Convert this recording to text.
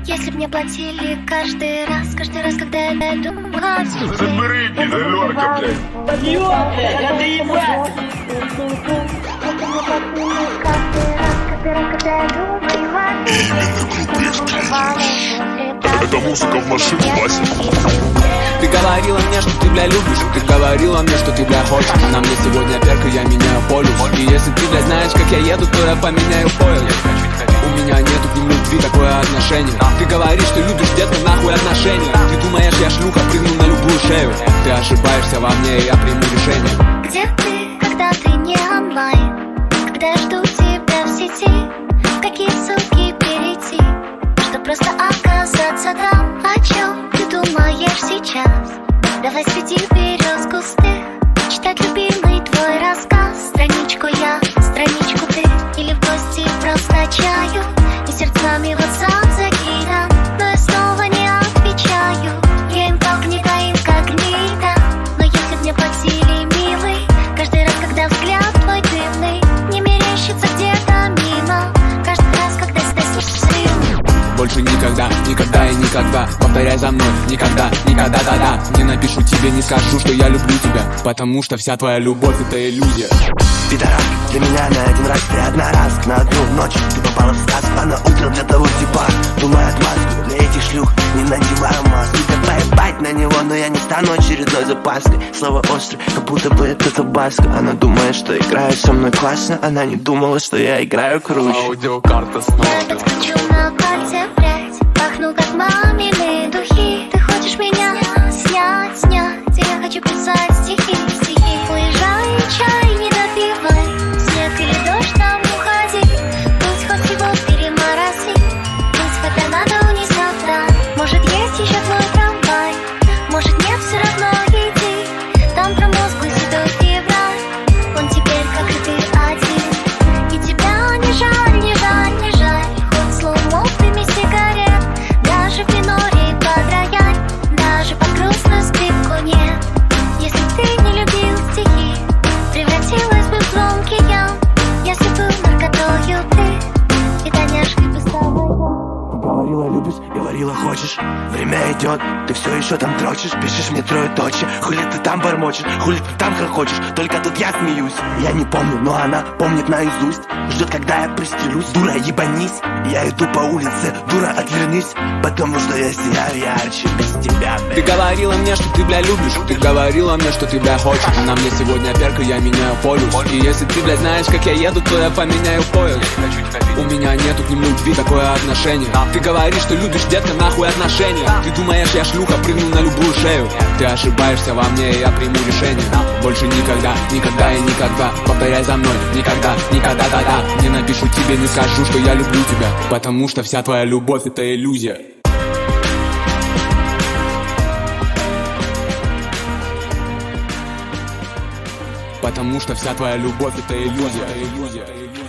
Если б мне платили каждый раз, когда я думаю о тебе. Забери, пидорка, блядь. Если б мне платили каждый раз, когда я думаю о тебе. Это музыка в машину, Вася. Ты говорила мне, что ты, бля, любишь. Ты говорила мне, что ты, бля, хочешь. На мне сегодня перка, я меняю полюс. И если ты, бля, знаешь, как я еду, то я поменяю поезд. У меня нету к ним любви, такое отношение. Ты говоришь, что любишь, детка, нахуй отношения. Ты думаешь, я шлюха, прыгну на любую шею. Ты ошибаешься во мне, и я приму решение. Где ты, когда ты не онлайн? Когда я жду тебя в сети? В какие ссылки перейти, чтоб просто оказаться там? О чем ты думаешь сейчас? Давай среди берез густых читать любимый твой рассказ. Страничку я, страничку ты. Или в гости просто чаю. И сердцами в WhatsApp закидам, но я снова не отвечаю. Я инкогнито, инкогнито. Но если б мне платили, милый, каждый раз, когда взгляд твой дымный не мерещится где-то мимо, каждый раз, когда себя слышим. Больше никогда, никогда и никогда. Повторяй за мной, никогда, никогда, да-да. Не напишу тебе, не скажу, что я люблю тебя, потому что вся твоя любовь — это иллюзия. Пидорак, для меня на один раз ты одна раз. На одну ночь ты попала в сказку, а на утро для того типа думаю отмазку. Для этих шлюх не надеваю маску. Да поебать на него, но я не стану очередной запаской. Слово острое, как будто бы это табаско. Она думает, что играет со мной классно. Она не думала, что я играю круче. Аудиокарта снова. Я подскочу на пальце прядь, пахну как мамины духи. Ты хочешь меня снять, снять, и я хочу писать стихи, стихи. Уезжай, чай не допивай, снег или дождь, там уходи. Пусть хоть его переморози, пусть хотя надо унесет там. Может есть еще твой трамвай, может нет, все равно иди. Там промозглый седой февраль, он теперь как и ты один. И тебя не жаль, не жаль, не жаль. Хоть слоумов дыми сигарет, даже в миноре под рояль, даже под грустную скрипку нет. Если б ты не любил стихи, превратилась бы в звонкий ям. Если был наркотою ты, и доняшкой бы стала я. Говорила любишь, говорила хочешь. Время идет, ты все еще там дрочишь. Пишешь мне троеточие, хули ты там бормочешь, хули ты там хохочешь. Только тут я смеюсь. Я не помню, но она помнит наизусть. Ждет, когда я пристрелюсь. Дура, ебанись. Я иду по улице, дура, отвернись. Потому что я сияю ярче без тебя, Ты говорила мне, что ты, бля, любишь. Ты говорила мне, что ты, бля, хочешь. На мне сегодня перка, я меняю полюс. И если ты, бля, знаешь, как я еду, то я поменяю поезд. У меня нету к ним любви, такое отношение. Ты говоришь, что любишь, детка, нахуй отношения. Ты думаешь, я шлюха, прыгну на любую шею. Ты ошибаешься во мне, и я приму решение. Больше никогда, никогда и никогда. Повторяй за мной, никогда, никогда, да-да. Не напишу тебе, не скажу, что я люблю тебя, потому что вся твоя любовь — это иллюзия. Потому что вся твоя любовь — это иллюзия.